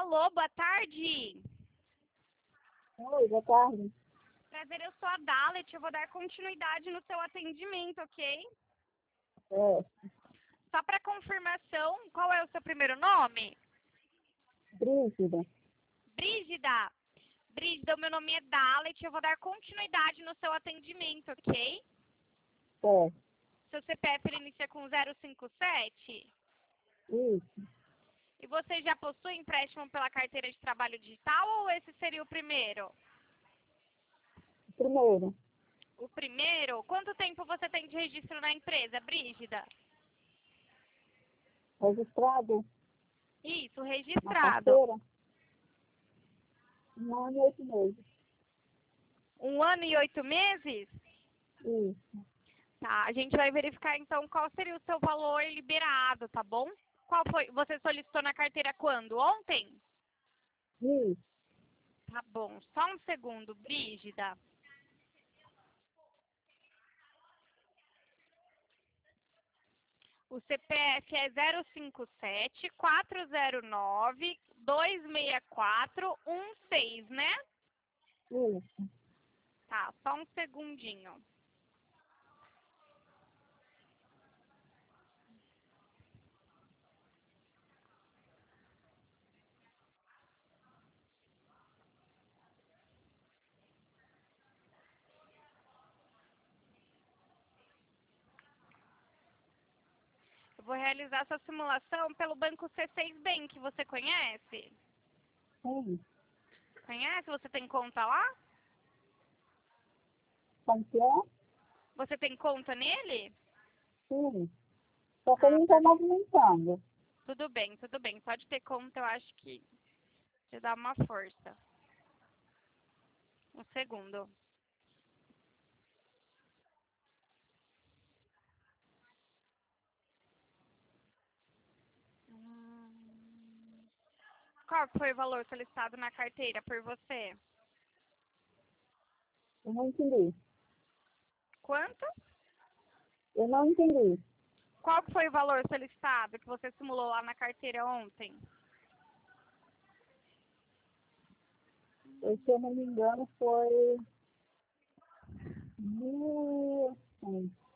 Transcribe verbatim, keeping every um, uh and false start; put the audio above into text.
Alô, boa tarde. Oi, boa tarde. Prazer, eu sou a Dalet, eu vou dar continuidade no seu atendimento, ok? É, Só para confirmação, qual é o seu primeiro nome? Brígida. Brígida. Brígida, o meu nome é Dalet, eu vou dar continuidade no seu atendimento, ok? É, Seu C P F ele inicia com zero cinco sete? isso. E você já possui empréstimo pela carteira de trabalho digital ou esse seria o primeiro? Primeiro, O primeiro? Quanto tempo você tem de registro na empresa, Brígida? registrado Isso, na registrado. carteira, um ano e oito meses. Um ano e oito meses? Isso, Tá, a gente vai verificar então qual seria o seu valor liberado, tá bom? Qual foi? Você solicitou na carteira quando? Ontem? isso. Tá bom, só um segundo, Brígida. O C P F é zero cinco sete, quatro zero nove, dois seis quatro um seis, né? Isso. Tá, só um segundinho. Eu vou realizar essa simulação pelo banco C seis Bank, você conhece? Sim. Conhece? Você tem conta lá? Como que é? Você tem conta nele? Sim. Só que ele Ah, não está per- movimentando. tudo bem, tudo bem. Pode ter conta, eu acho que te dá uma força. Um segundo. Hum, Qual que foi o valor solicitado na carteira por você? Eu não entendi. Quanto? Eu não entendi. Qual que foi o valor solicitado que você simulou lá na carteira ontem? Eu, se eu não me engano, foi mil e cem.